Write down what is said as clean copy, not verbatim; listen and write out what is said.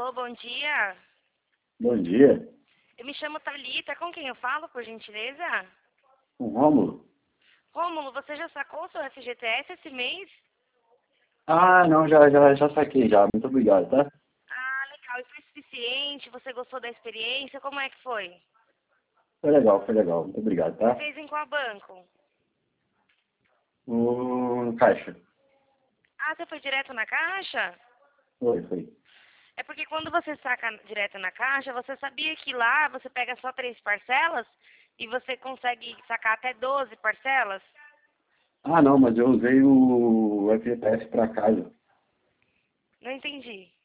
Alô, bom dia. Bom dia. Eu me chamo Thalita. Com quem eu falo, por gentileza? Com Rômulo? Rômulo, você já sacou o seu FGTS esse mês? Ah, não, já saquei já. Muito obrigado, tá? Ah, legal. E foi suficiente? Você gostou da experiência? Como é que foi? Foi legal, foi legal. Muito obrigado, Você tá? fez em qual banco? No caixa. Ah, você foi direto na caixa? Foi. É porque quando você saca direto na caixa, você sabia que lá você pega só 3 parcelas e você consegue sacar até 12 parcelas? Ah, não, mas eu usei o FGTS para casa. Não entendi.